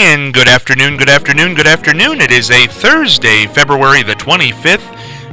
And good afternoon, good afternoon, good afternoon. It is a Thursday, February the 25th,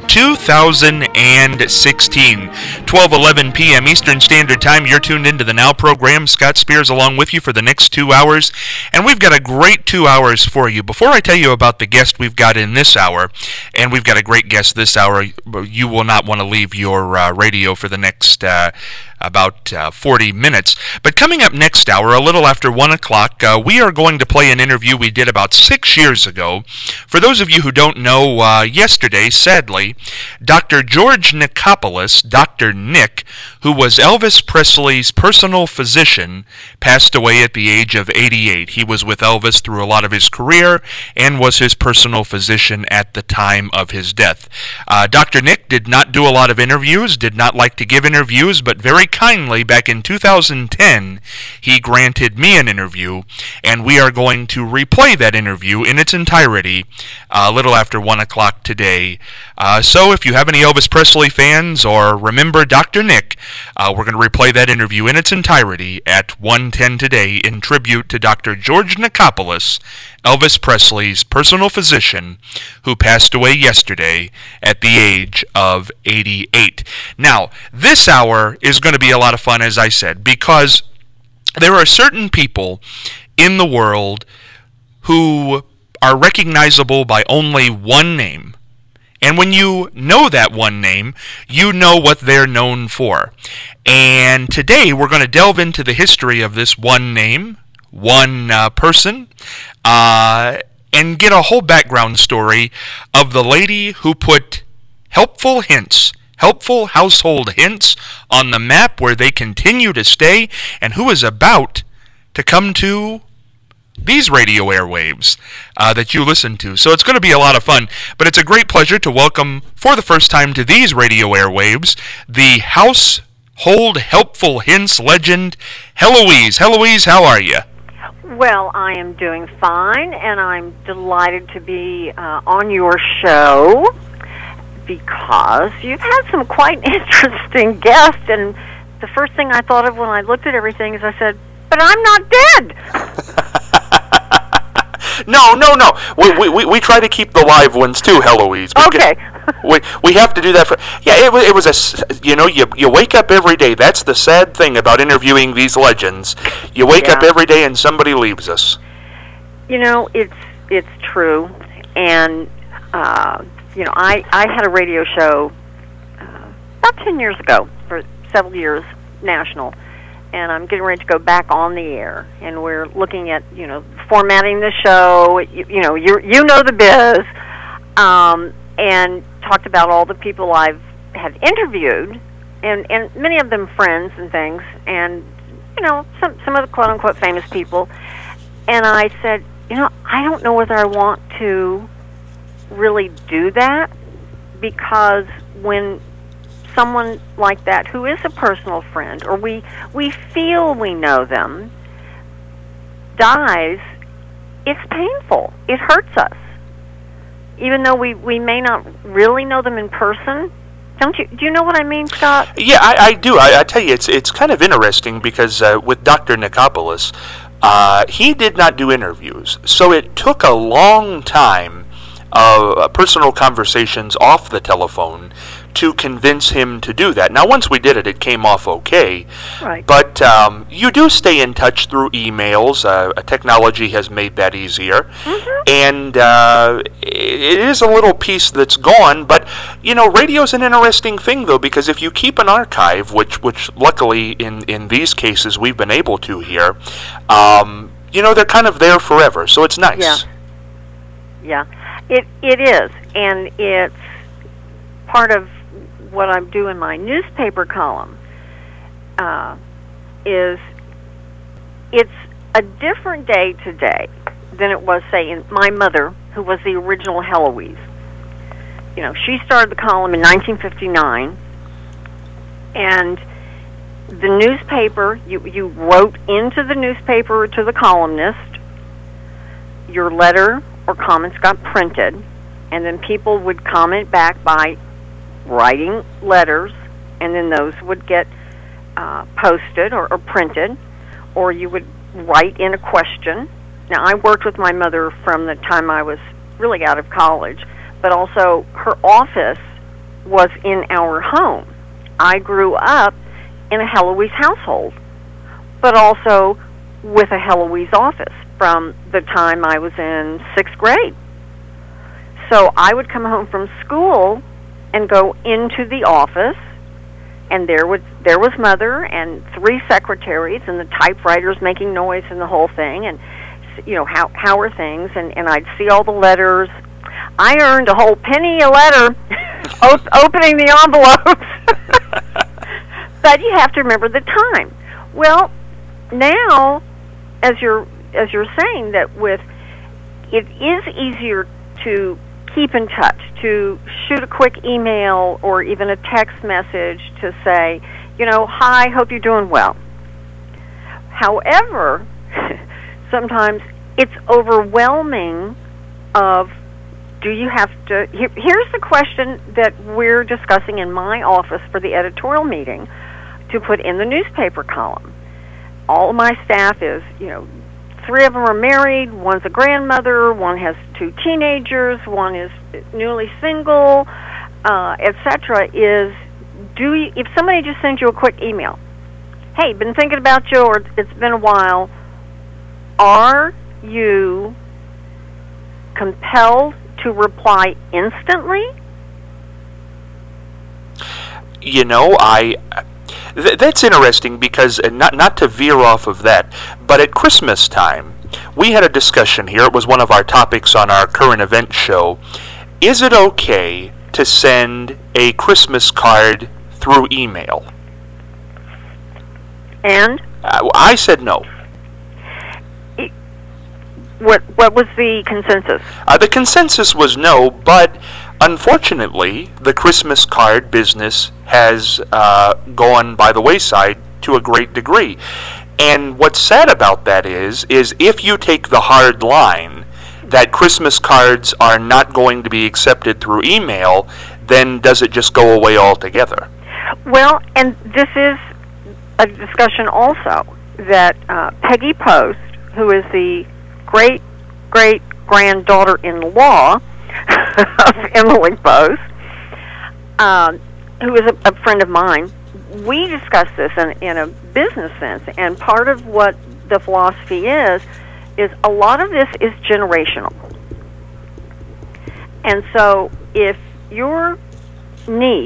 2016, 12:11 p.m. Eastern Standard Time. You're tuned into the Now program. Scott Spears along with you for the next 2 hours, and we've got a great 2 hours for you. Before I tell you about the guest we've got in this hour, and we've got a great guest this hour, you will not want to leave your radio for the next about 40 minutes. But coming up next hour, a little after 1 o'clock, we are going to play an interview we did about 6 years ago. For those of you who don't know, yesterday, sadly, Dr. George Nichopoulos, Dr. Nick, who was Elvis Presley's personal physician, passed away at the age of 88. He was with Elvis through a lot of his career and was his personal physician at the time of his death. Dr. Nick did not do a lot of interviews, did not like to give interviews, but very kindly, back in 2010, he granted me an interview, and we are going to replay that interview in its entirety a little after 1 o'clock today. So if you have any Elvis Presley fans or remember Dr. Nick, we're going to replay that interview in its entirety at 1:10 today in tribute to Dr. George Nichopoulos, Elvis Presley's personal physician, who passed away yesterday at the age of 88. Now, this hour is going to be a lot of fun, as I said, because there are certain people in the world who are recognizable by only one name. And when you know that one name, you know what they're known for. And today we're going to delve into the history of this one name, one person, and get a whole background story of the lady who put helpful household hints on the map where they continue to stay, and who is about to come to these radio airwaves that you listen to. So it's going to be a lot of fun, but it's a great pleasure to welcome for the first time to these radio airwaves the household helpful hints legend, Heloise. Heloise, how are you? Well, I am doing fine, and I'm delighted to be on your show because you've had some quite interesting guests, and the first thing I thought of when I looked at everything is I said, but I'm not dead. No. We try to keep the live ones too, Heloise. Okay. We have to do that for. Yeah, it was you wake up every day. That's the sad thing about interviewing these legends. You wake up every day and somebody leaves us. It's true, and I had a radio show about 10 years ago for several years, national. And I'm getting ready to go back on the air, and we're looking at, formatting the show. You know the biz, and talked about all the people I've had interviewed, and many of them friends and things, and some of the quote unquote famous people. And I said, I don't know whether I want to really do that, because when someone like that who is a personal friend, or we feel we know them, dies, it's painful. It hurts us. Even though we may not really know them in person. Do you know what I mean, Scott? Yeah, I do. I tell you, it's kind of interesting because with Dr. Nichopoulos, he did not do interviews. So it took a long time of personal conversations off the telephone to convince him to do that. Now, once we did it, it came off okay. Right. But you do stay in touch through emails. Technology has made that easier. Mm-hmm. And it is a little piece that's gone. But, radio's an interesting thing, though, because if you keep an archive, which luckily in these cases we've been able to here, they're kind of there forever. So it's nice. Yeah. It is. And it's part of what I do in my newspaper column is it's a different day today than it was, say, in my mother, who was the original Heloise. She started the column in 1959, and the newspaper, you wrote into the newspaper to the columnist, your letter or comments got printed, and then people would comment back by writing letters, and then those would get posted or printed, or you would write in a question, now I worked with my mother from the time I was really out of college, but also her office was in our home. I grew up in a Heloise household, but also with a Heloise office from the time I was in 6th grade. So I would come home from school and go into the office, and there was Mother and 3 secretaries and the typewriters making noise and the whole thing, and how are things, and I'd see all the letters. I earned a whole penny a letter opening the envelopes. But you have to remember the time. Well, now, as you're saying, that it is easier to keep in touch, to shoot a quick email or even a text message to say, hi, hope you're doing well. However, sometimes it's overwhelming of, do you have to, here's the question that we're discussing in my office for the editorial meeting to put in the newspaper column. All of my staff is, 3 of them are married, one's a grandmother, one has 2 teenagers, one is newly single, etc. If somebody just sends you a quick email, hey, been thinking about you, or it's been a while, are you compelled to reply instantly? That's interesting because, not to veer off of that, but at Christmas time, we had a discussion here. It was one of our topics on our current event show. Is it okay to send a Christmas card through email? And? I said no. What was the consensus? The consensus was no, but unfortunately, the Christmas card business has gone by the wayside to a great degree. And what's sad about that is if you take the hard line that Christmas cards are not going to be accepted through email, then does it just go away altogether? Well, and this is a discussion also that Peggy Post, who is the great-great-granddaughter-in-law of Emily Post, who is a friend of mine, we discussed this in a business sense, and part of what the philosophy is a lot of this is generational. And so if your niece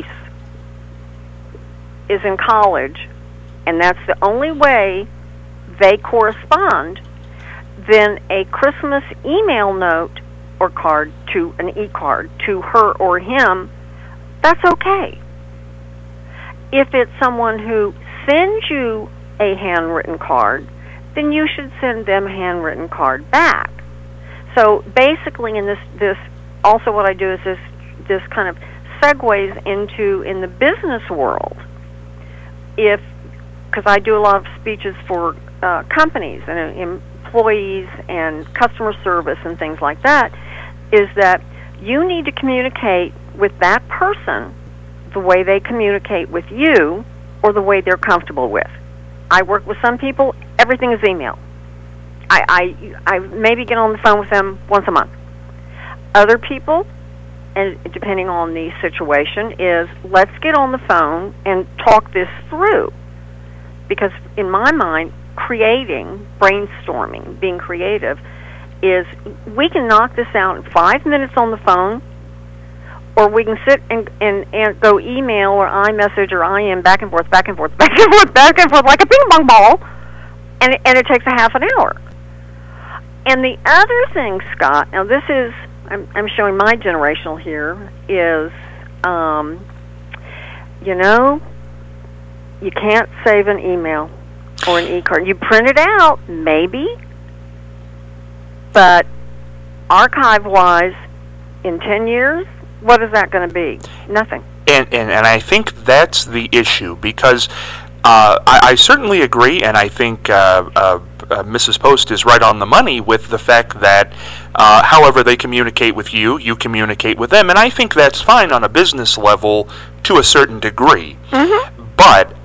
is in college and that's the only way they correspond, then a Christmas email note or card, to an e-card to her or him, that's okay. If it's someone who sends you a handwritten card, then you should send them a handwritten card back. So basically, in this also what I do is this kind of segues into in the business world. Because I do a lot of speeches for companies and employees and customer service and things like that, is that you need to communicate with that person the way they communicate with you or the way they're comfortable with. I work with some people, everything is email. I maybe get on the phone with them once a month. Other people, and depending on the situation, is let's get on the phone and talk this through. Because in my mind, brainstorming, being creative, is we can knock this out in 5 minutes on the phone, or we can sit and go email or iMessage or IM back and forth, back and forth, back and forth, back and forth like a ping pong ball, and it takes a half an hour. And the other thing, Scott, now this is, I'm showing my generational here, is, you can't save an email or an e-card. You print it out, maybe, but archive-wise, in 10 years, what is that going to be? Nothing. And I think that's the issue, because I certainly agree, and I think Mrs. Post is right on the money with the fact that however they communicate with you, you communicate with them, and I think that's fine on a business level to a certain degree. Mm-hmm. But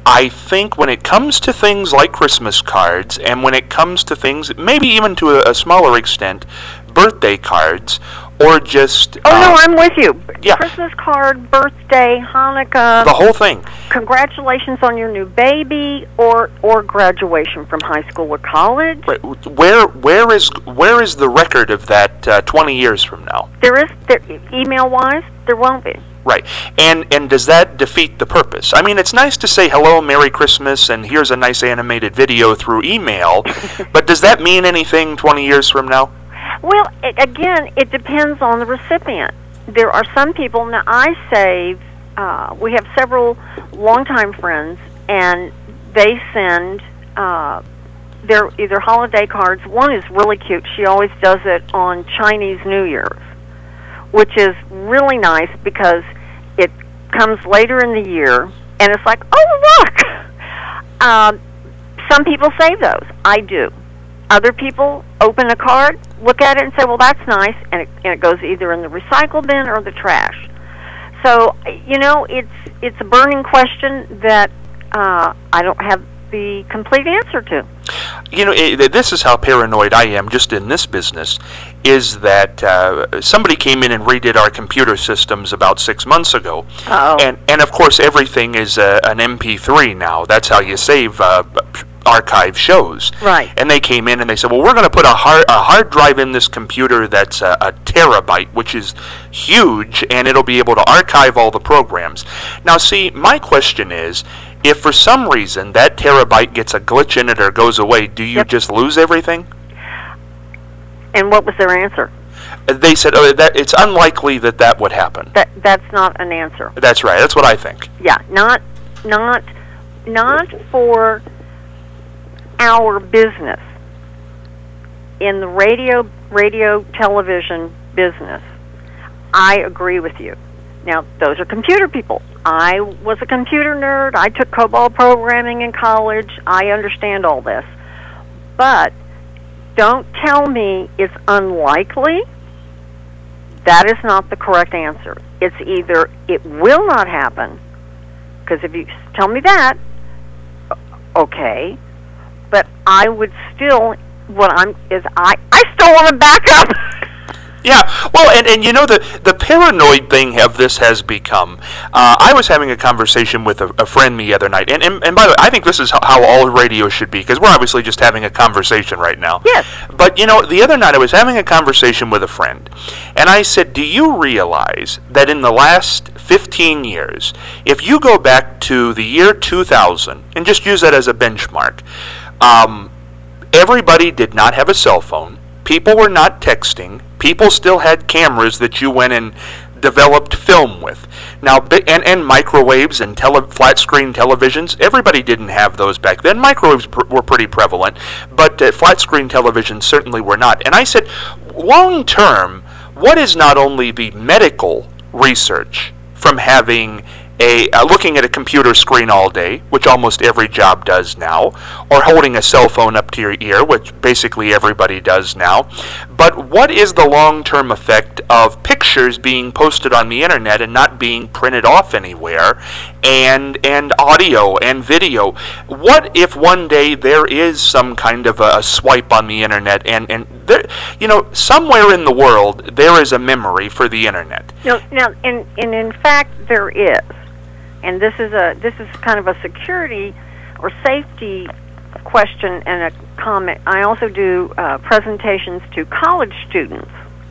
I think when it comes to things like Christmas cards, and when it comes to things, maybe even to a smaller extent, birthday cards, or just... Oh, no, I'm with you. Yeah. Christmas card, birthday, Hanukkah. The whole thing. Congratulations on your new baby, or graduation from high school or college. Right. Where is the record of that 20 years from now? Email-wise, there won't be. Right. And does that defeat the purpose? I mean, it's nice to say hello, Merry Christmas, and here's a nice animated video through email, but does that mean anything 20 years from now? Well, again, it depends on the recipient. There are some people, now I save, we have several longtime friends, and they send their either holiday cards. One is really cute. She always does it on Chinese New Year's, which is really nice because it comes later in the year, and it's like, oh, look! Some people save those. I do. Other people open a card, look at it, and say, well, that's nice, and it goes either in the recycle bin or the trash. So, it's a burning question that I don't have the complete answer to. This is how paranoid I am just in this business, is that somebody came in and redid our computer systems about 6 months ago. Uh-oh. And of course everything is an MP3 now. That's how you save archive shows. Right. And they came in and they said, well, we're going to put a hard drive in this computer that's a terabyte, which is huge, and it'll be able to archive all the programs. Now, see, my question is, if for some reason that terabyte gets a glitch in it or goes away, do you just lose everything? And what was their answer? They said that it's unlikely that would happen. That's not an answer. That's right. That's what I think. Yeah, not for our business. In the radio television business, I agree with you. Now, those are computer people. I was a computer nerd. I took COBOL programming in college. I understand all this. But don't tell me it's unlikely. That is not the correct answer. It's either it will not happen, because if you tell me that, okay, but I would still, I still want to back up. Yeah, well, and the paranoid thing of this has become, I was having a conversation with a friend the other night, and by the way, I think this is how all radio should be, because we're obviously just having a conversation right now. Yes. But, the other night I was having a conversation with a friend, and I said, do you realize that in the last 15 years, if you go back to the year 2000, and just use that as a benchmark, everybody did not have a cell phone. People were not texting. People still had cameras that you went and developed film with. Now, and microwaves and flat screen televisions, everybody didn't have those back then. Microwaves were pretty prevalent, but flat screen televisions certainly were not. And I said, long term, what is not only the medical research from having looking at a computer screen all day, which almost every job does now, or holding a cell phone up to your ear, which basically everybody does now, but what is the long-term effect of pictures being posted on the internet and not being printed off anywhere, and audio and video? What if one day there is some kind of a swipe on the internet, and there, somewhere in the world there is a memory for the internet? Now, in fact, there is. And this is kind of a security or safety question and a comment. I also do presentations to college students.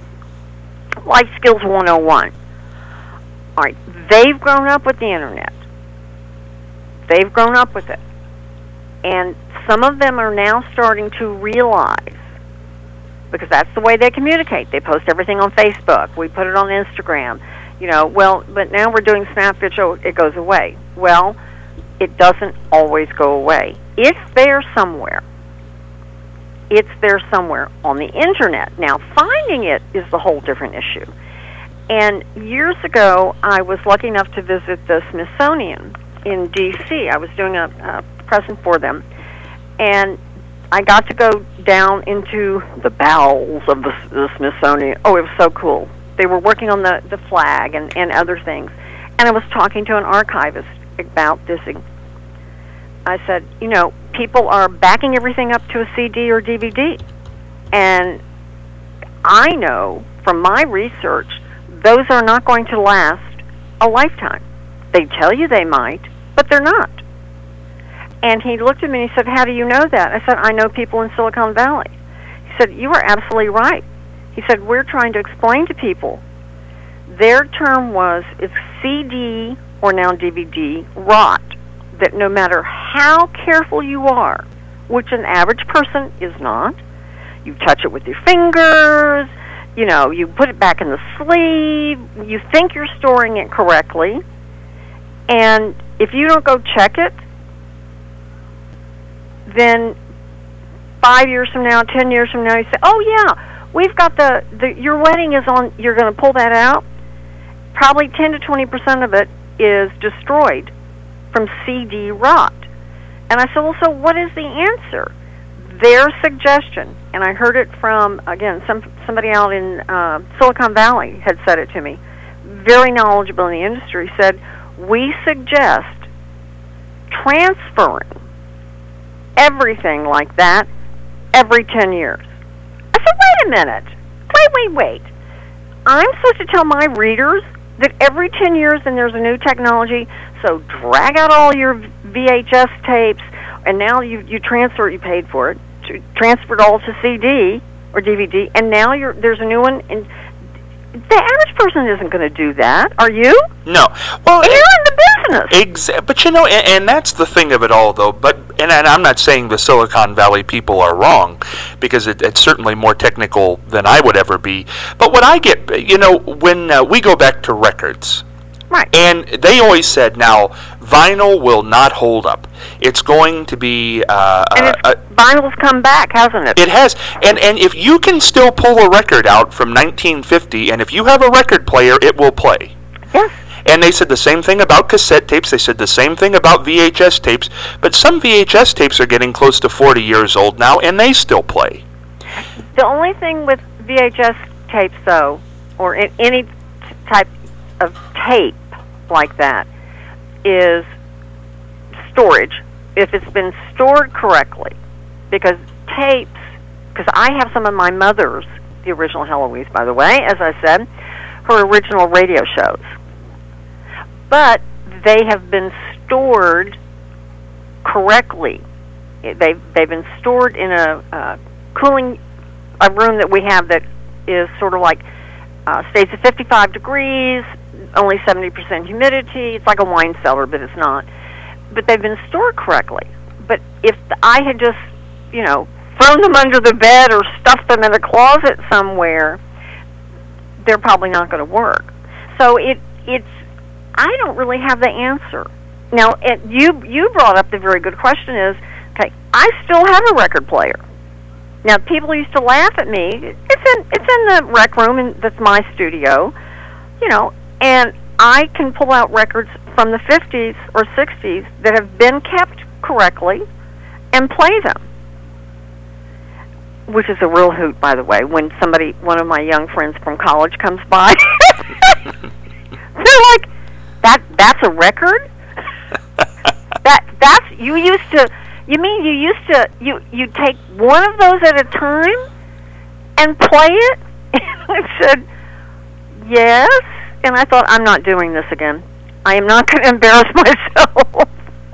Life Skills 101. All right, they've grown up with the internet. They've grown up with it. And some of them are now starting to realize, because that's the way they communicate. They post everything on Facebook. We put it on Instagram. But now we're doing Snapchat, so it goes away. Well, it doesn't always go away. It's there somewhere. It's there somewhere on the internet. Now, finding it is the whole different issue. And years ago, I was lucky enough to visit the Smithsonian in D.C. I was doing a present for them. And I got to go down into the bowels of the Smithsonian. Oh, it was so cool. They were working on the flag and other things. And I was talking to an archivist about this. I said, people are backing everything up to a CD or DVD. And I know from my research, those are not going to last a lifetime. They tell you they might, but they're not. And he looked at me and he said, how do you know that? I said, I know people in Silicon Valley. He said, you are absolutely right. He said, we're trying to explain to people. Their term was, it's CD or now DVD rot, that no matter how careful you are, which an average person is not, you touch it with your fingers, you put it back in the sleeve, you think you're storing it correctly, and if you don't go check it, then 5 years from now, 10 years from now, you say, oh yeah, we've got your wedding is on, you're going to pull that out. Probably 10 to 20% of it is destroyed from CD rot. And I said, well, so what is the answer? Their suggestion, and I heard it from, again, somebody out in Silicon Valley had said it to me, very knowledgeable in the industry, said, we suggest transferring everything like that every 10 years. I said, wait a minute. Wait. I'm supposed to tell my readers that every 10 years and there's a new technology, so drag out all your VHS tapes, and now you transfer it, you paid for it, transfer it all to CD or DVD, and now there's a new one, and the average person isn't going to do that. Are you? No. Well, you're in the business. But and that's the thing of it all, though. But and I'm not saying the Silicon Valley people are wrong, because it's certainly more technical than I would ever be. But what I get, when we go back to records, right? And they always said, now vinyl will not hold up. It's going to be vinyl's come back, hasn't it? It has. And if you can still pull a record out from 1950, and if you have a record player, it will play. Yes. And they said the same thing about cassette tapes. They said the same thing about VHS tapes. But some VHS tapes are getting close to 40 years old now, and they still play. The only thing with VHS tapes, though, or any type of tape like that, is storage. If it's been stored correctly. Because tapes, because I have some of my mother's, the original Heloise, by the way, as I said, her original radio shows. But they have been stored correctly. They've been stored in a room that we have that is sort of like stays at 55 degrees, only 70% humidity. It's like a wine cellar, but it's not. But they've been stored correctly. But if I had just, thrown them under the bed or stuffed them in a closet somewhere, they're probably not going to work. So it's I don't really have the answer. Now, you brought up the very good question is, okay, I still have a record player. Now, people used to laugh at me. It's in the rec room, and that's my studio, and I can pull out records from the 50s or 60s that have been kept correctly and play them, which is a real hoot, by the way, when one of my young friends from college comes by. They're like, that's a record? That's you used to take one of those at a time and play it? And I said, yes. And I thought, I'm not doing this again. I am not going to embarrass myself.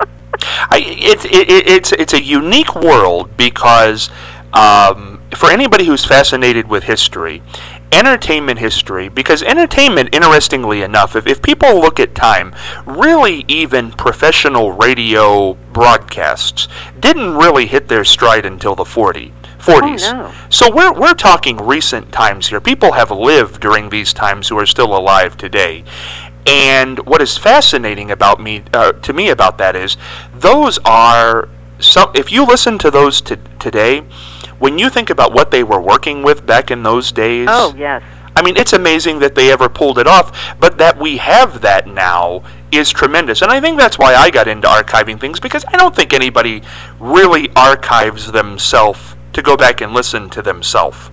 It's a unique world because for anybody who's fascinated with history, entertainment history, because entertainment, interestingly enough, if people look at time, really even professional radio broadcasts didn't really hit their stride until the 40s. Oh, no. So we're talking recent times here. People have lived during these times who are still alive today. And what is fascinating about to me about that is those are if you listen to those today, when you think about what they were working with back in those days. Oh, yes. I mean, it's amazing that they ever pulled it off, but that we have that now is tremendous. And I think that's why I got into archiving things, because I don't think anybody really archives themselves to go back and listen to themselves.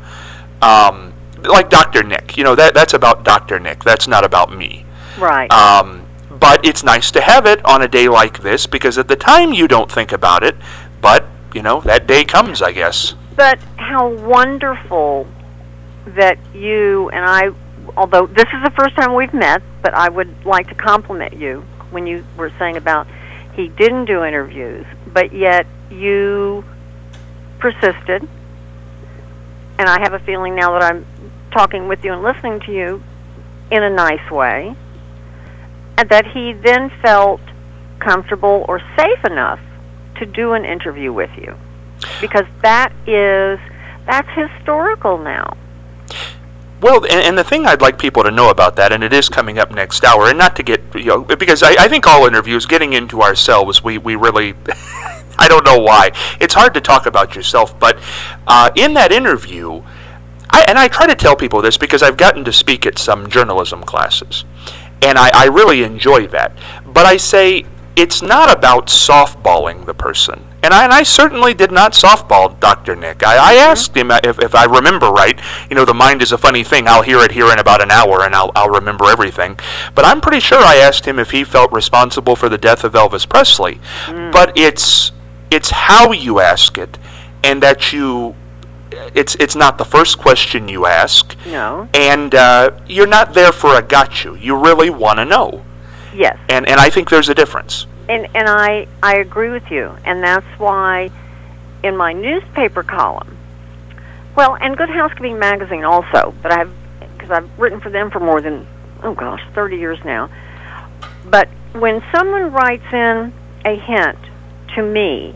Like Dr. Nick. That's about Dr. Nick. That's not about me. Right. But But it's nice to have it on a day like this, because at the time you don't think about it, but, that day comes, I guess. But how wonderful that you and I, although this is the first time we've met, but I would like to compliment you when you were saying about he didn't do interviews, but yet you persisted. And I have a feeling now that I'm talking with you and listening to you in a nice way, and that he then felt comfortable or safe enough to do an interview with you. Because that's historical now. Well, and the thing I'd like people to know about that, and it is coming up next hour, and not to get, because I think all interviews, getting into ourselves, we really, I don't know why. It's hard to talk about yourself, but in that interview, I try to tell people this because I've gotten to speak at some journalism classes, and I really enjoy that. But I say, it's not about softballing the person. And I certainly did not softball Dr. Nick. I asked him, if I remember right, the mind is a funny thing. I'll hear it here in about an hour, and I'll remember everything. But I'm pretty sure I asked him if he felt responsible for the death of Elvis Presley. But it's how you ask it, and that it's not the first question you ask. No. And you're not there for a got you. You really want to know. Yes. And I think there's a difference. And I agree with you, and that's why in my newspaper column, well, and Good Housekeeping magazine also, but because I've written for them for more than 30 years now. But when someone writes in a hint to me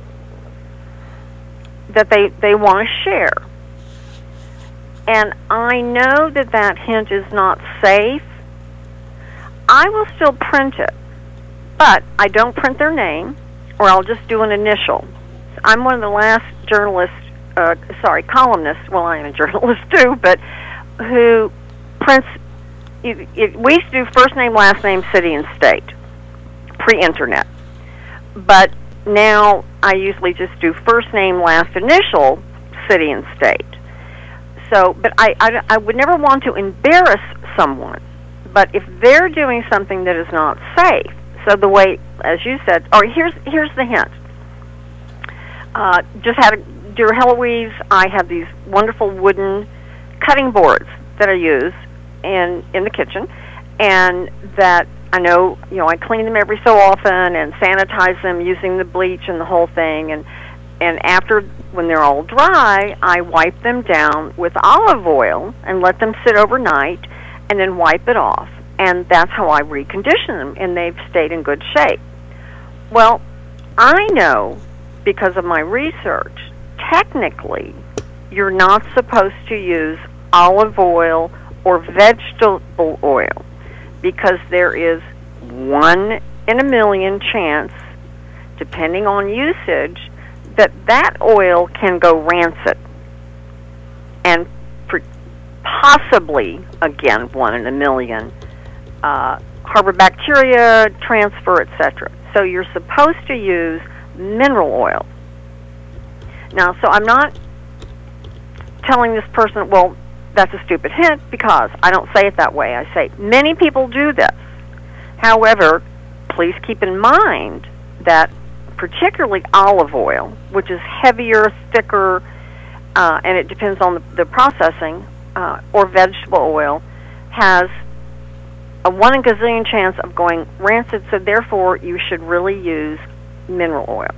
that they want to share, and I know that hint is not safe, I will still print it. But I don't print their name, or I'll just do an initial. I'm one of the last columnists, well, I am a journalist too, but who prints, we used to do first name, last name, city, and state, pre-internet. But now I usually just do first name, last initial, city, and state. So, but I would never want to embarrass someone. But if they're doing something that is not safe, so the way, as you said, here's the hint. Just had Dear Heloise, I have these wonderful wooden cutting boards that I use in the kitchen, and that I know, I clean them every so often and sanitize them using the bleach and the whole thing, and after, when they're all dry, I wipe them down with olive oil and let them sit overnight, and then wipe it off. And that's how I recondition them, and they've stayed in good shape. Well, I know, because of my research, technically, you're not supposed to use olive oil or vegetable oil, because there is 1 in a million chance, depending on usage, that oil can go rancid. And possibly, again, 1 in a million, harbor bacteria, transfer, etc. So you're supposed to use mineral oil. Now, so I'm not telling this person, well, that's a stupid hint, because I don't say it that way. I say, many people do this. However, please keep in mind that particularly olive oil, which is heavier, thicker, and it depends on the processing, or vegetable oil, has a 1 in a gazillion chance of going rancid, so therefore you should really use mineral oil.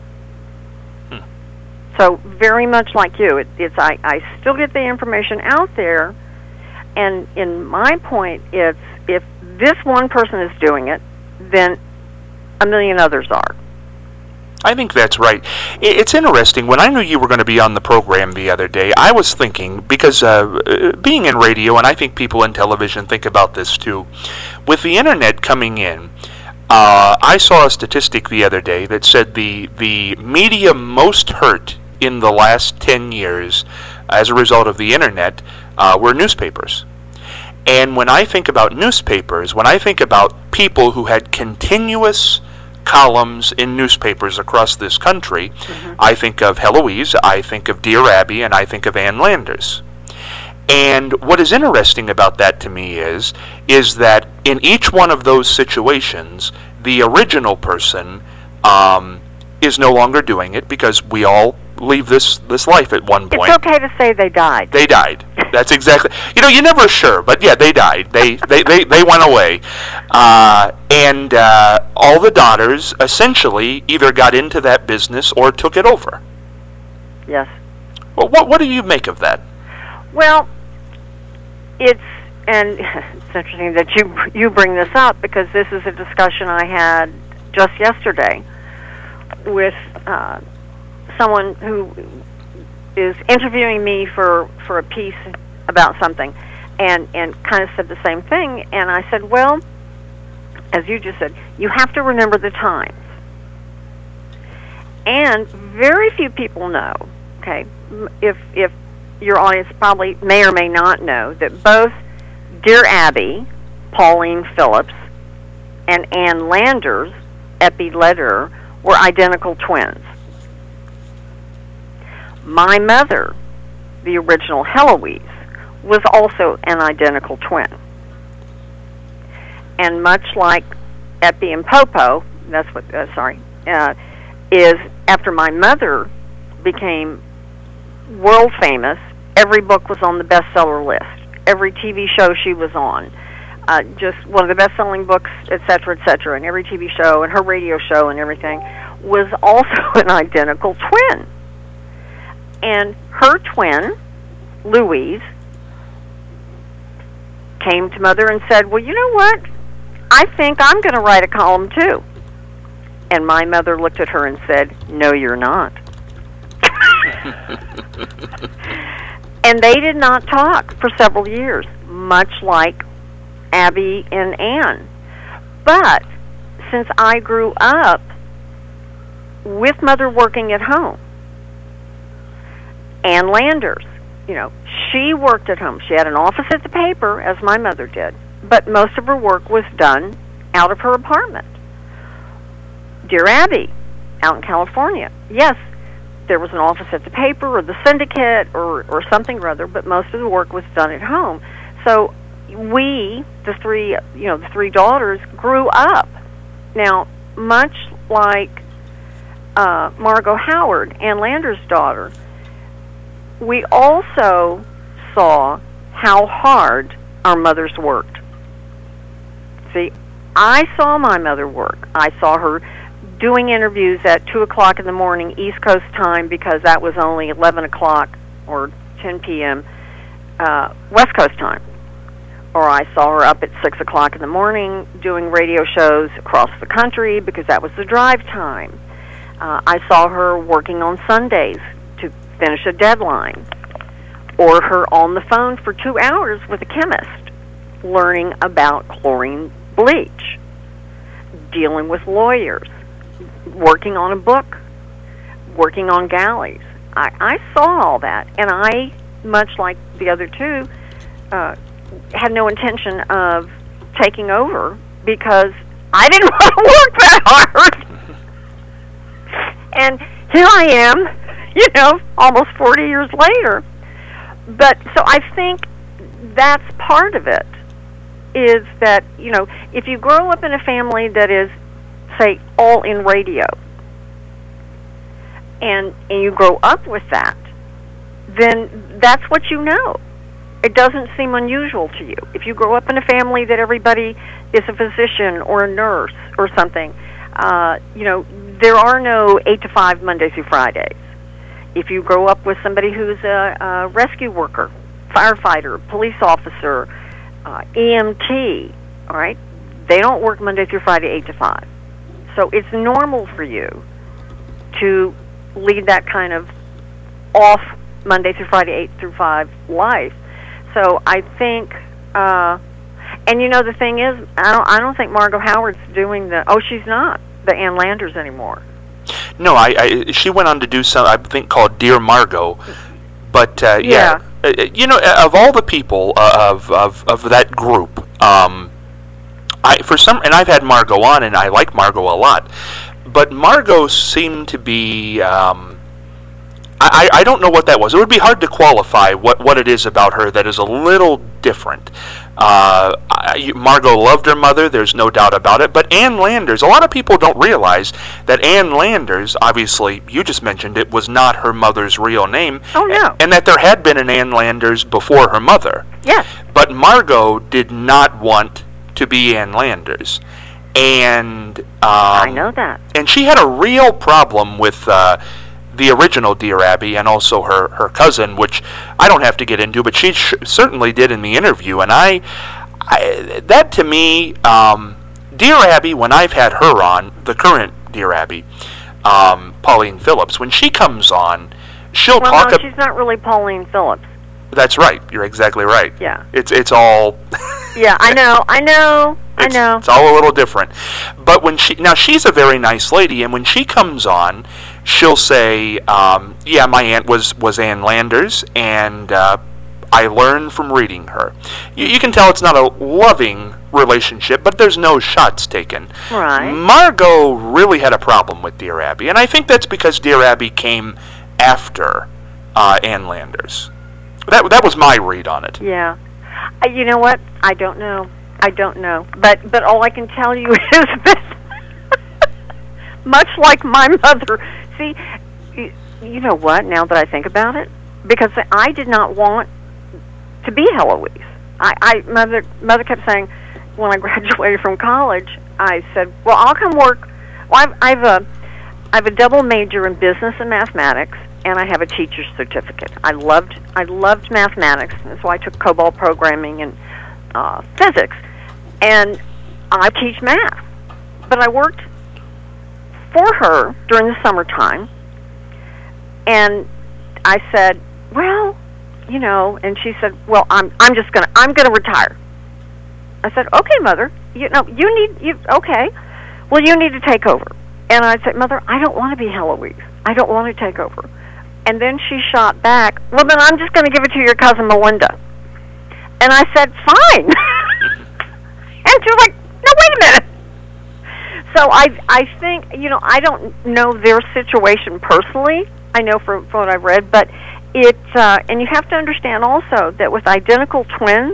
So very much like you, I still get the information out there, and in my point, it's if this one person is doing it, then a million others are. I think that's right. It's interesting. When I knew you were going to be on the program the other day, I was thinking, because being in radio, and I think people in television think about this too, with the internet coming in, I saw a statistic the other day that said the media most hurt in the last 10 years as a result of the internet were newspapers. And when I think about newspapers, when I think about people who had continuous columns in newspapers across this country, I think of Heloise, I think of Dear Abby, and I think of Ann Landers. And what is interesting about that to me is that in each one of those situations, the original person is no longer doing it, because we all leave this life at one point. It's okay to say they died. They died. That's exactly. You're never sure, but yeah, they died. They went away, and all the daughters essentially either got into that business or took it over. Yes. Well, what do you make of that? Well, it's interesting that you bring this up, because this is a discussion I had just yesterday with someone who is interviewing me for a piece about something, and kind of said the same thing. And I said, well, as you just said, you have to remember the times. And very few people know, okay, if your audience probably may or may not know, that both Dear Abby, Pauline Phillips, and Ann Landers, Eppie Lederer, were identical twins. My mother, the original Heloise, was also an identical twin. And much like Eppie and Popo, that's what, is after my mother became world famous, every book was on the bestseller list. Every TV show she was on, just one of the best-selling books, et cetera, and every TV show and her radio show and everything was also an identical twin. And her twin, Louise, came to Mother and said, well, you know what? I think I'm going to write a column too. And my mother looked at her and said, no, you're not. And they did not talk for several years, much like Abby and Ann. But since I grew up with Mother working at home, Ann Landers, she worked at home. She had an office at the paper, as my mother did, but most of her work was done out of her apartment. Dear Abby, out in California, yes, there was an office at the paper or the syndicate or something or other, but most of the work was done at home. So we, the three daughters, grew up. Now, much like Margot Howard, Ann Landers' daughter, we also saw how hard our mothers worked. See, I saw my mother work. I saw her doing interviews at 2 o'clock in the morning East Coast time, because that was only 11 o'clock or 10 p.m. West Coast time. Or I saw her up at 6 o'clock in the morning doing radio shows across the country, because that was the drive time. I saw her working on Sundays to finish a deadline, or her on the phone for 2 hours with a chemist, learning about chlorine bleach, dealing with lawyers, working on a book, working on galleys. I saw all that, and I, much like the other two, had no intention of taking over, because I didn't want to work that hard. And here I am, almost 40 years later. But so I think that's part of it, is that, if you grow up in a family that is, say, all in radio, and you grow up with that, then that's what you know. It doesn't seem unusual to you. If you grow up in a family that everybody is a physician or a nurse or something, there are no 8 to 5 Mondays through Fridays. If you grow up with somebody who's a rescue worker, firefighter, police officer, EMT, all right, they don't work Monday through Friday 8 to 5. So it's normal for you to lead that kind of off Monday through Friday 8 through 5 life. So I think, and the thing is, I don't think Margot Howard's doing she's not the Ann Landers anymore. No, she went on to do something, I think, called Dear Margot. But, yeah. Of all the people of that group, and I've had Margot on, and I like Margot a lot, but Margot seemed to be, I don't know what that was. It would be hard to qualify what it is about her that is a little different. Margot loved her mother, there's no doubt about it, but Ann Landers, a lot of people don't realize that Ann Landers, obviously, you just mentioned it, was not her mother's real name. Oh, no. And that there had been an Ann Landers before her mother. Yes. But Margot did not want to be Ann Landers. And I know that. And she had a real problem with the original Dear Abby and also her cousin, which I don't have to get into, but she certainly did in the interview. And I that to me, Dear Abby, when I've had her on, the current Dear Abby, Pauline Phillips, when she comes on, she'll talk. No, she's not really Pauline Phillips. That's right. You're exactly right. Yeah. It's all. Yeah, I know. It's all a little different. But when she's a very nice lady, and when she comes on, she'll say, yeah, my aunt was Ann Landers, and I learned from reading her. You can tell it's not a loving relationship, but there's no shots taken. Right. Margot really had a problem with Dear Abby, and I think that's because Dear Abby came after Ann Landers. That was my read on it. Yeah. You know what? I don't know. But all I can tell you is that, much like my mother, see, you know what, now that I think about it, because I did not want to be Heloise. Mother kept saying, when I graduated from college, I said, well, I'll come work. Well, I have a double major in business and mathematics, and I have a teacher's certificate. I loved mathematics. That's why I took COBOL programming and physics. And I teach math. But I worked for her during the summertime, and I said, well, you know, and she said, well, I'm gonna retire. I said, okay, Mother, okay. Well, you need to take over. And I said, Mother, I don't want to be Heloise. I don't want to take over. And then she shot back, well, then I'm just going to give it to your cousin Melinda. And I said, fine. And she was like, no, wait a minute. So I think, you know, I don't know their situation personally. I know from what I've read, but and you have to understand also that with identical twins,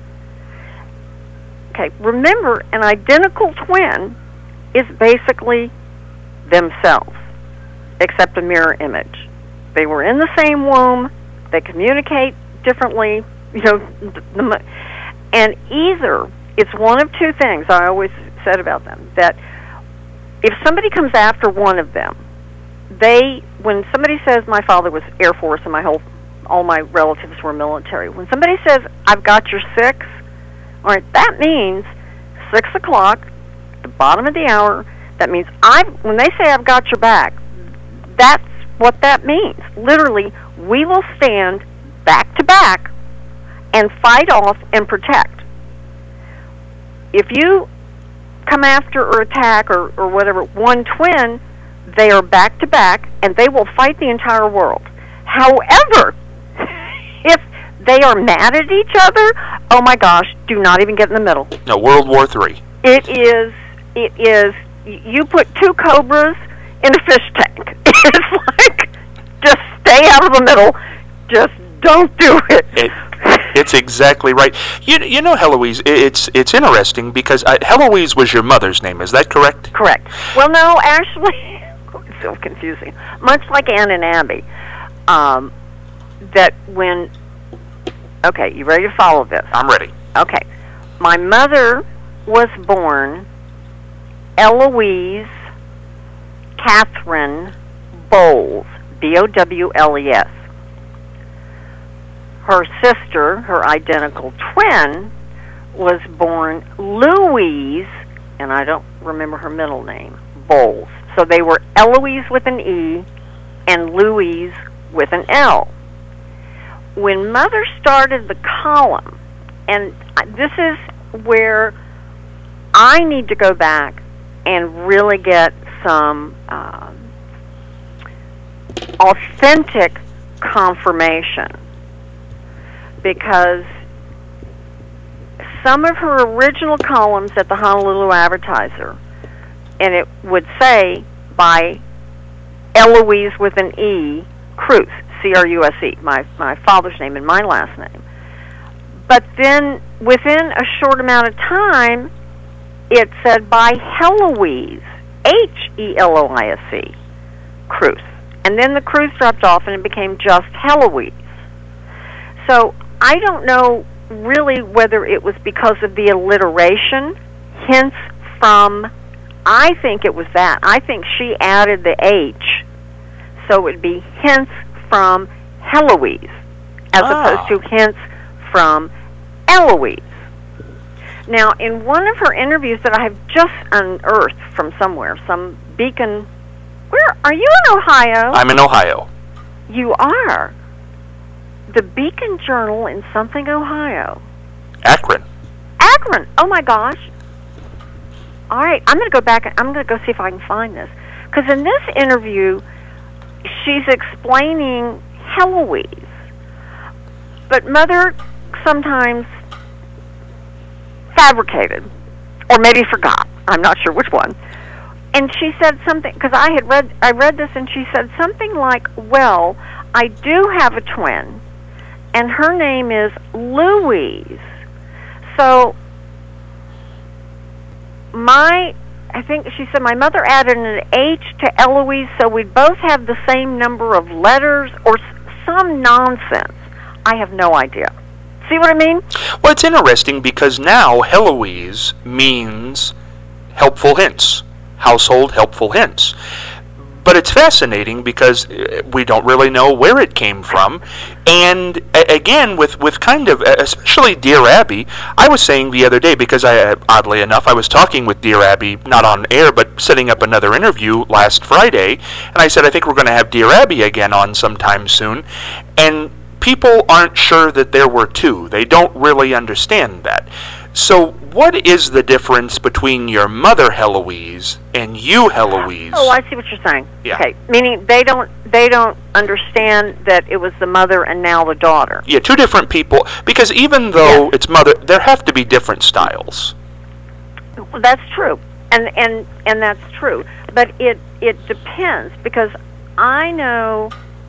okay, remember, an identical twin is basically themselves, except a mirror image. They were in the same womb. They communicate differently, you know, and either it's one of two things I always said about them, that if somebody comes after one of them, when somebody says my father was Air Force and all my relatives were military, when somebody says I've got your 6, all right, that means 6 o'clock, the bottom of the hour. That means when they say I've got your back, that's what that means. Literally, we will stand back to back and fight off and protect. If you come after or attack or whatever one twin, they are back to back and they will fight the entire world. However, if they are mad at each other, oh my gosh, do not even get in the middle. No, World War III. It is, you put 2 cobras in a fish tank. It's like, just stay out of the middle. Just don't do it. It's exactly right. You know, Heloise, it's interesting because Heloise was your mother's name. Is that correct? Correct. Well, no, actually, it's so confusing. Much like Ann and Abby, that when... Okay, you ready to follow this? I'm ready. Okay. My mother was born Eloise Catherine Bowles, Bowles. Her sister, her identical twin, was born Louise, and I don't remember her middle name, Bowles. So they were Eloise with an E and Louise with an L. When Mother started the column, and this is where I need to go back and really get some authentic confirmation, because some of her original columns at the Honolulu Advertiser, and it would say by Eloise with an E, Cruse, C-R-U-S-E, my father's name and my last name. But then within a short amount of time, it said by Heloise, H-E-L-O-I-S-E, Cruse. And then the Cruse dropped off and it became just Heloise. So I don't know really whether it was because of the alliteration, hence from, I think it was that. I think she added the H, so it would be hence from Heloise, as opposed to hence from Eloise. Now, in one of her interviews that I have just unearthed from somewhere, some Beacon, where are you in Ohio? I'm in Ohio. You are. The Beacon Journal in something, Ohio. Akron. Akron. Oh my gosh. All right, I'm going to go back. I'm going to go see if I can find this, because in this interview, she's explaining Heloise, but Mother sometimes fabricated, or maybe forgot. I'm not sure which one. And she said something, because I read this, and she said something like, "Well, I do have a twin, and her name is Louise." So I think she said my mother added an H to Eloise, so we'd both have the same number of letters, or some nonsense. I have no idea. See what I mean? Well, it's interesting because now Heloise means helpful hints, household helpful hints. But it's fascinating because we don't really know where it came from. And again, with kind of, especially Dear Abby, I was saying the other day, because oddly enough, I was talking with Dear Abby, not on air, but setting up another interview last Friday, and I said, I think we're going to have Dear Abby again on sometime soon. And people aren't sure that there were two. They don't really understand that. So what is the difference between your mother, Heloise, and you, Heloise? Oh, I see what you're saying. Yeah. Okay, meaning they don't understand that it was the mother and now the daughter. Yeah, two different people. Because even though it's mother, there have to be different styles. Well, that's true, and that's true. But it depends, because I know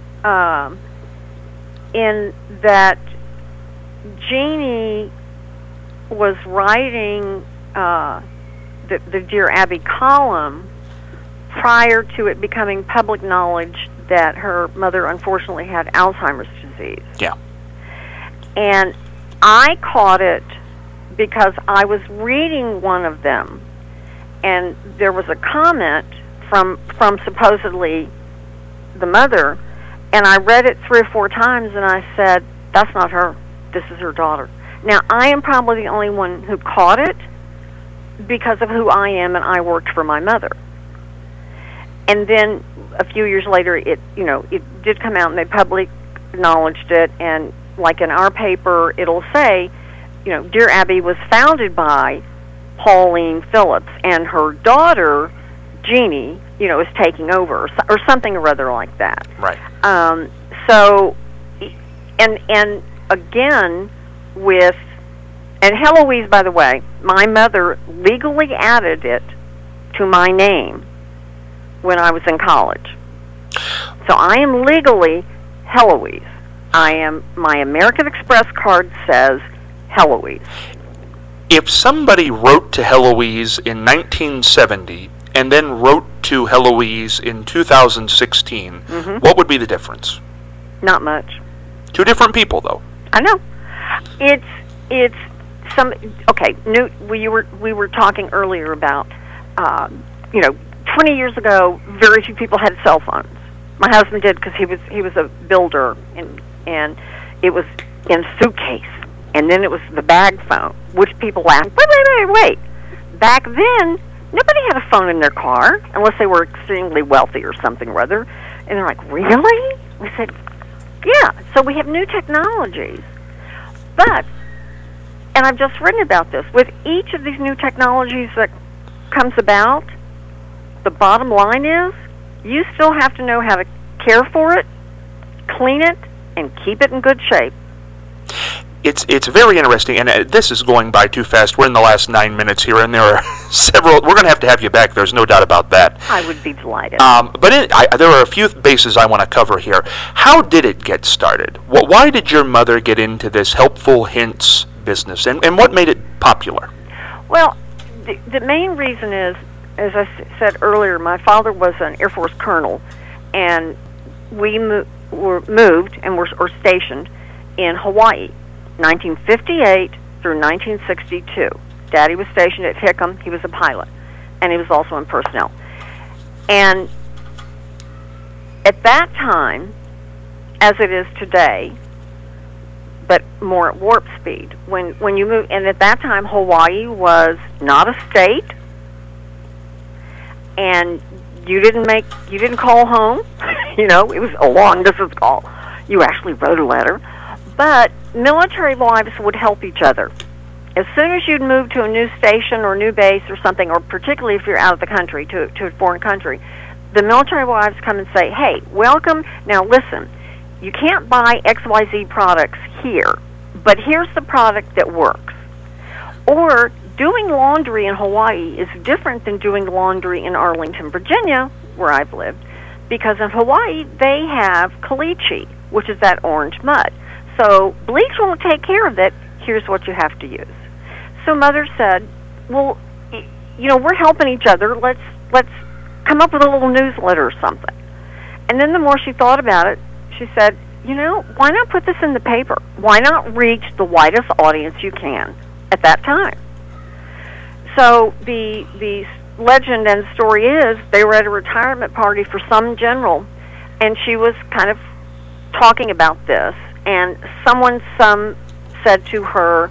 in that Jeannie was writing the Dear Abby column prior to it becoming public knowledge that her mother unfortunately had Alzheimer's disease. Yeah. And I caught it because I was reading one of them, and there was a comment from supposedly the mother, and I read it 3 or 4 times, and I said, that's not her, this is her daughter. Now, I am probably the only one who caught it because of who I am, and I worked for my mother. And then a few years later, it did come out, and they publicly acknowledged it. And like in our paper, it'll say, Dear Abby was founded by Pauline Phillips, and her daughter, Jeannie, is taking over, or something or other like that. Right. So, and again, and Heloise, by the way, my mother legally added it to my name when I was in college. So I am legally Heloise. My American Express card says Heloise. If somebody wrote to Heloise in 1970 and then wrote to Heloise in 2016, what would be the difference? Not much. Two different people, though. I know. It's some okay. We were talking earlier about 20 years ago, very few people had cell phones. My husband did because he was a builder, and it was in a suitcase, and then it was the bag phone, which people laughed. Wait. Back then, nobody had a phone in their car unless they were extremely wealthy or something or other. And they're like, really? We said, yeah. So we have new technologies. But, and I've just written about this, with each of these new technologies that comes about, the bottom line is you still have to know how to care for it, clean it, and keep it in good shape. It's very interesting, and this is going by too fast. We're in the last 9 minutes here, and there are several. We're going to have you back. There's no doubt about that. I would be delighted. But there are a few bases I want to cover here. How did it get started? Why did your mother get into this Helpful Hints business, and what made it popular? Well, the main reason is, as I said earlier, my father was an Air Force colonel, and we moved and were stationed in Hawaii, 1958 through 1962. Daddy was stationed at Hickam. He was a pilot, and he was also in personnel. And at that time, as it is today, but more at warp speed, when you move, and at that time, Hawaii was not a state, and you didn't call home. You know, it was a long distance call. You actually wrote a letter. But military wives would help each other. As soon as you'd move to a new station or new base or something, or particularly if you're out of the country, to a foreign country, the military wives come and say, hey, welcome. Now listen, you can't buy XYZ products here, but here's the product that works. Or doing laundry in Hawaii is different than doing laundry in Arlington, Virginia, where I've lived, because in Hawaii they have caliche, which is that orange mud. So bleach won't take care of it. Here's what you have to use. So Mother said, well, you know, we're helping each other. Let's come up with a little newsletter or something. And then the more she thought about it, she said, you know, why not put this in the paper? Why not reach the widest audience you can at that time? So the legend and story is they were at a retirement party for some general, and she was kind of talking about this, and some said to her,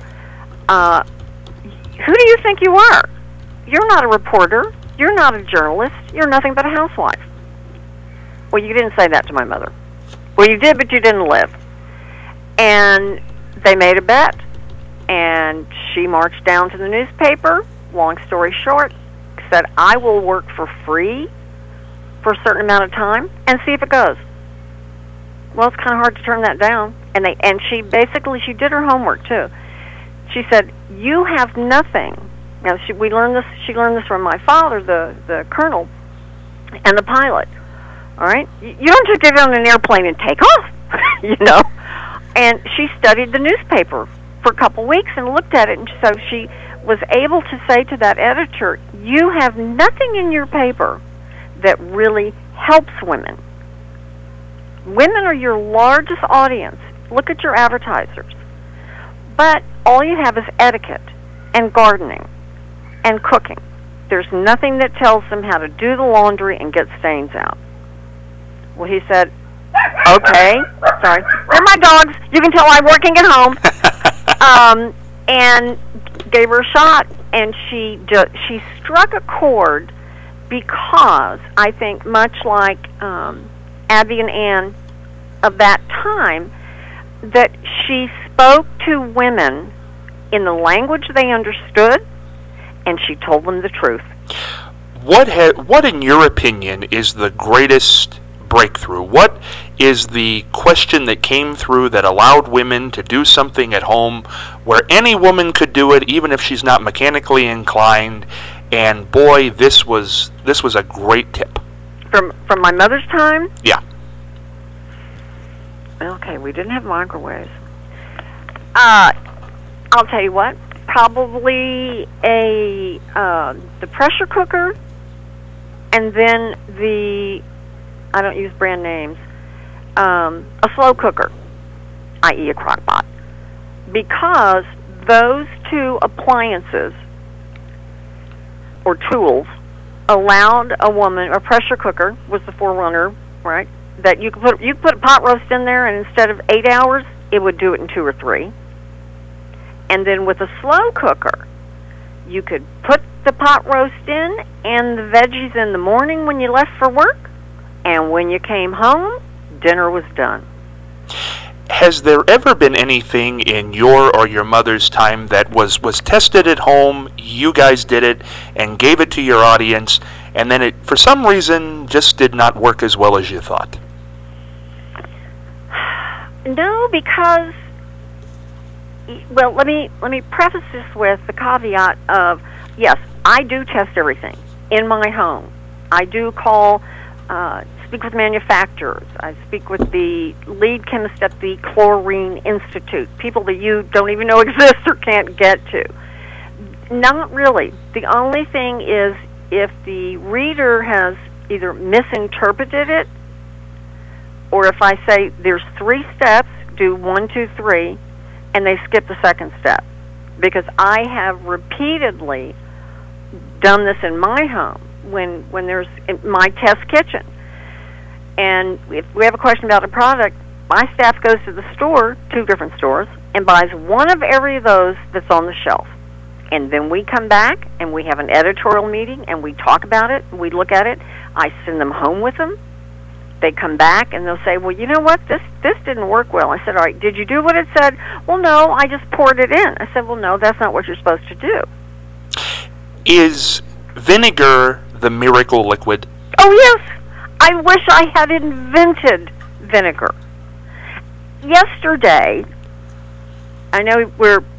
who do you think you are? You're not a reporter. You're not a journalist. You're nothing but a housewife. Well, you didn't say that to my mother. Well, you did, but you didn't live. And they made a bet, and she marched down to the newspaper, long story short, said, I will work for free for a certain amount of time and see if it goes. Well, it's kind of hard to turn that down. And she did her homework too. She said, you have nothing. Now she learned this from my father, the colonel and the pilot. All right? You don't just get on an airplane and take off, you know. And she studied the newspaper for a couple weeks and looked at it, and so she was able to say to that editor, you have nothing in your paper that really helps women. Women are your largest audience. Look at your advertisers. But all you have is etiquette and gardening and cooking. There's nothing that tells them how to do the laundry and get stains out. Well, he said, okay, sorry. They're my dogs. You can tell I'm working at home. And gave her a shot, and she struck a chord because I think much like Abby and Ann of that time, that she spoke to women in the language they understood, and she told them the truth. What in your opinion is the greatest breakthrough? What is the question that came through that allowed women to do something at home where any woman could do it, even if she's not mechanically inclined? And boy, this was a great tip. From my mother's time? Yeah. Okay, we didn't have microwaves. I'll tell you what. Probably the pressure cooker, and then I don't use brand names, a slow cooker, i.e. a crock pot, because those two appliances or tools allowed a woman. A pressure cooker was the forerunner, right? That you could put a pot roast in there, and instead of 8 hours, it would do it in 2 or 3. And then with a slow cooker, you could put the pot roast in and the veggies in the morning when you left for work, and when you came home, dinner was done. Has there ever been anything in your or your mother's time that was tested at home, you guys did it, and gave it to your audience, and then it, for some reason, just did not work as well as you thought? No, because Well, let me preface this with the caveat of, yes, I do test everything in my home. I do speak with manufacturers. I speak with the lead chemist at the Chlorine Institute, people that you don't even know exist or can't get to. Not really. The only thing is if the reader has either misinterpreted it, or if I say there's 3 steps, do 1, 2, 3, and they skip the second step. Because I have repeatedly done this in my home when there's in my test kitchen. And if we have a question about a product, my staff goes to the store, 2 different stores, and buys one of every of those that's on the shelf. And then we come back and we have an editorial meeting and we talk about it, we look at it. I send them home with them. They come back and they'll say, well, you know what, this didn't work well. I said, all right, did you do what it said? Well, no, I just poured it in. I said, well, no, that's not what you're supposed to do. Is vinegar the miracle liquid? Oh, yes. I wish I had invented vinegar. Yesterday, I know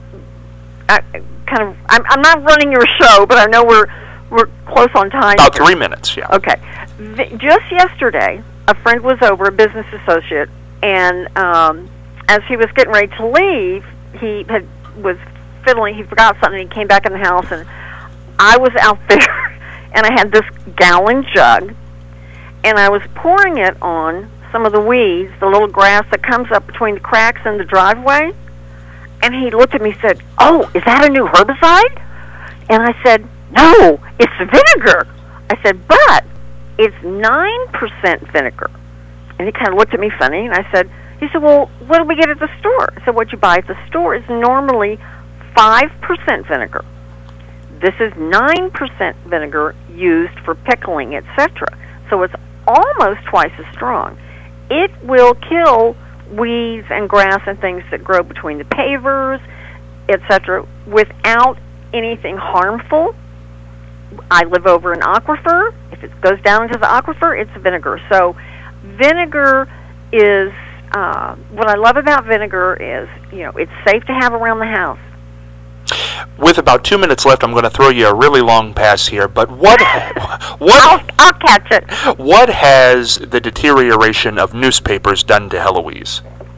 I'm not running your show, but I know we're close on time. About 3 minutes, yeah. Okay. Just yesterday, a friend was over, a business associate, and as he was getting ready to leave, he was fiddling. He forgot something. He came back in the house, and I was out there, and I had this gallon jug, and I was pouring it on some of the weeds, the little grass that comes up between the cracks in the driveway. And he looked at me and said, oh, is that a new herbicide? And I said, no, it's vinegar. I said, but it's 9% vinegar. And he kind of looked at me funny, and he said, well, what do we get at the store? I said, what you buy at the store is normally 5% vinegar. This is 9% vinegar used for pickling, etc. So it's almost twice as strong. It will kill weeds and grass and things that grow between the pavers, etc., without anything harmful. I live over an aquifer. If it goes down into the aquifer, it's vinegar. So vinegar is, what I love about vinegar is, it's safe to have around the house. With about 2 minutes left, I'm going to throw you a really long pass here, but I'll catch it. What has the deterioration of newspapers done to Heloise?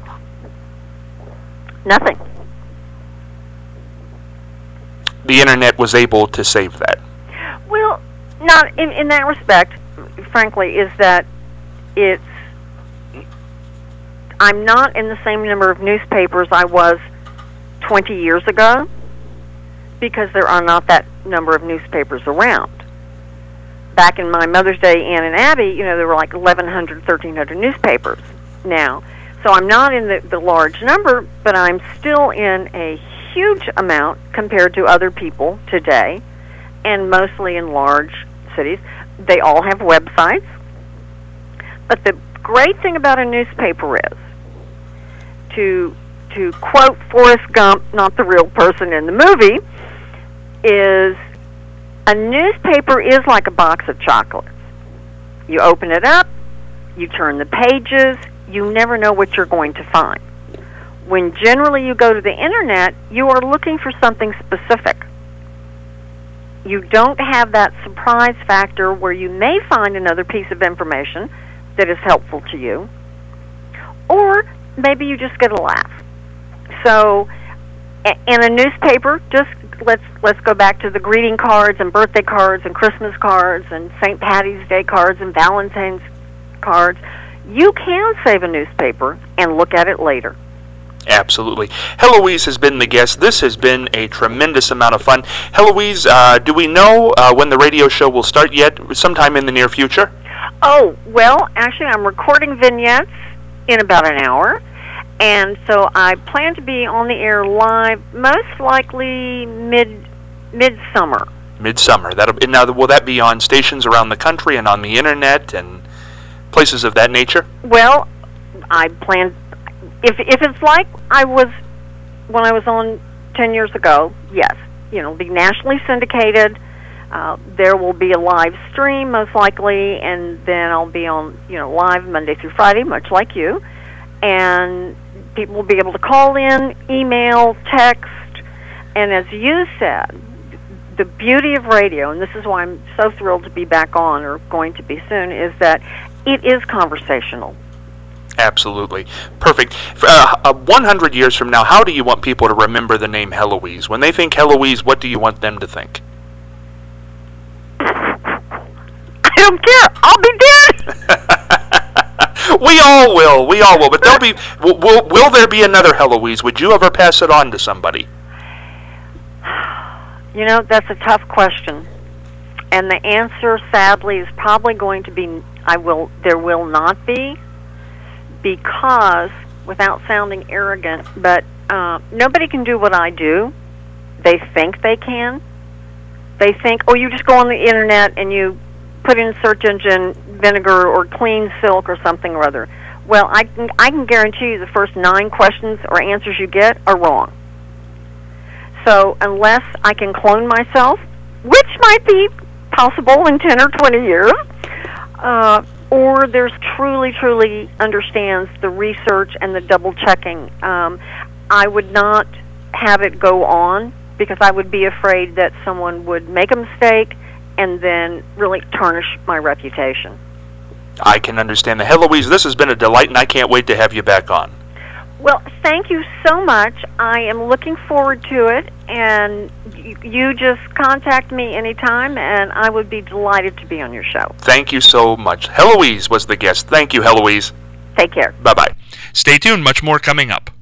Nothing. The internet was able to save that. Well, not in that respect, frankly, is that I'm not in the same number of newspapers I was 20 years ago, because there are not that number of newspapers around. Back in my mother's day, Ann and Abby, there were like 1,100, 1,300 newspapers now. So I'm not in the large number, but I'm still in a huge amount compared to other people today, and mostly in large cities. They all have websites. But the great thing about a newspaper is, to quote Forrest Gump, not the real person in the movie, is a newspaper is like a box of chocolates. You open it up, you turn the pages, you never know what you're going to find. When generally you go to the internet, you are looking for something specific. You don't have that surprise factor where you may find another piece of information that is helpful to you, or maybe you just get a laugh. So, in a newspaper, just let's go back to the greeting cards and birthday cards and Christmas cards and St. Patty's Day cards and Valentine's cards. You can save a newspaper and look at it later. Absolutely. Heloise has been the guest. This has been a tremendous amount of fun. Heloise, do we know when the radio show will start yet? Sometime in the near future? Oh, well, actually, I'm recording vignettes in about an hour. And so I plan to be on the air live, most likely midsummer. Midsummer. Now, will that be on stations around the country and on the internet and places of that nature? Well, I plan, if it's like I was when I was on 10 years ago, yes. It'll be nationally syndicated. There will be a live stream, most likely, and then I'll be on, live Monday through Friday, much like you. And People will be able to call in, email, text, and as you said, the beauty of radio, and this is why I'm so thrilled to be back on, or going to be soon, is that it is conversational. Absolutely. Perfect. 100 years from now, how do you want people to remember the name Heloise? When they think Heloise, what do you want them to think? I don't care. I'll be dead. We all will. But there'll be. Will there be another Heloise? Would you ever pass it on to somebody? You know, that's a tough question, and the answer, sadly, is probably going to be there will not be, because, without sounding arrogant, but nobody can do what I do. They think they can. They think, oh, you just go on the internet and you put in search engine vinegar or clean silk or something or other. Well, I can guarantee you the first 9 questions or answers you get are wrong. So unless I can clone myself, which might be possible in 10 or 20 years, or there's truly understands the research and the double-checking, I would not have it go on, because I would be afraid that someone would make a mistake and then really tarnish my reputation. I can understand that. Heloise, this has been a delight, and I can't wait to have you back on. Well, thank you so much. I am looking forward to it, and you just contact me anytime, and I would be delighted to be on your show. Thank you so much. Heloise was the guest. Thank you, Heloise. Take care. Bye-bye. Stay tuned. Much more coming up.